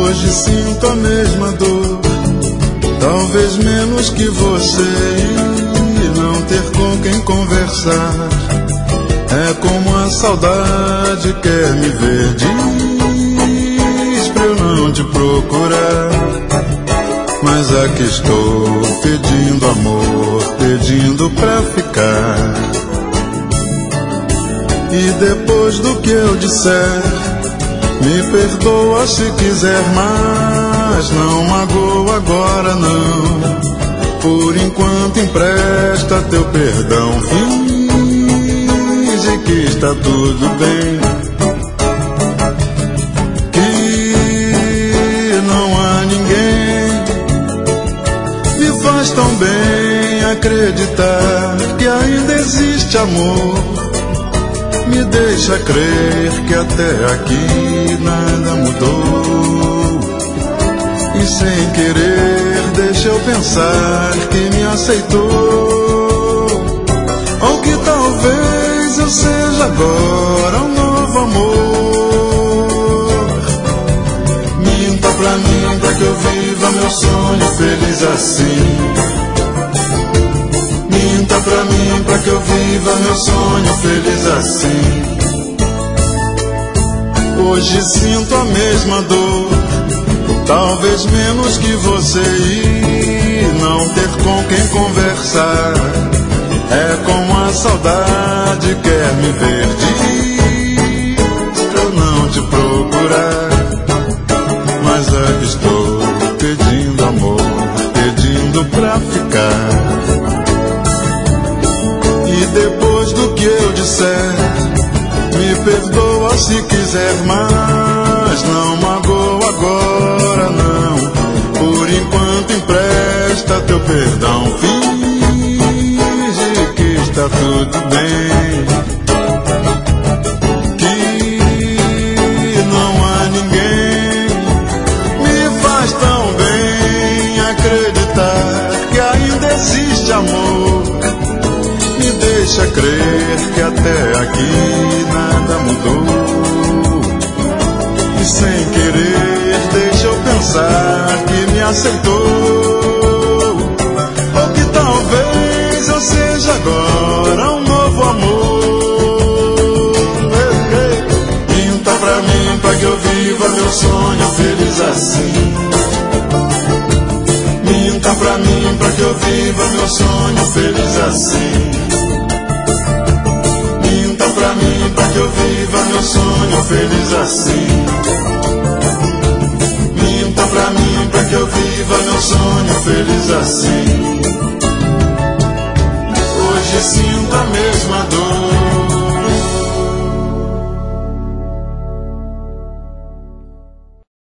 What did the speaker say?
Hoje sinto a mesma dor, talvez menos que você, e não ter com quem conversar. É como a saudade quer me ver, diz pra eu não te procurar. Mas aqui estou, pedindo amor, pedindo pra ficar. E depois do que eu disser, me perdoa se quiser, mas não magoa agora não. Por enquanto empresta teu perdão, finge que está tudo bem, que não há ninguém. Me faz tão bem acreditar que ainda existe amor. Me deixa crer que até aqui nada mudou. E sem querer deixa eu pensar que me aceitou. Ou que talvez eu seja agora um novo amor. Minta pra mim pra que eu viva meu sonho feliz assim. Minta pra mim pra que eu viva meu sonho feliz assim. Hoje sinto a mesma dor, talvez menos que você, e não ter com quem conversar. É como a saudade quer me ver, diz pra eu não te procurar. Mas aqui estou, pedindo amor, pedindo pra ficar. E depois do que eu disser, me perdoa se quiser, mas não magoa agora não. Por enquanto empresta teu perdão, finge que está tudo bem, que não há ninguém. Me faz tão bem acreditar que ainda existe amor. Deixa crer que até aqui nada mudou. E sem querer deixa eu pensar que me aceitou. Ou que talvez eu seja agora um novo amor. Minta pra mim pra que eu viva meu sonho feliz assim. Minta pra mim pra que eu viva meu sonho feliz assim. Pra mim, pra que eu viva meu sonho feliz assim. Minta pra mim, pra que eu viva meu sonho feliz assim. Hoje sinto a mesma dor,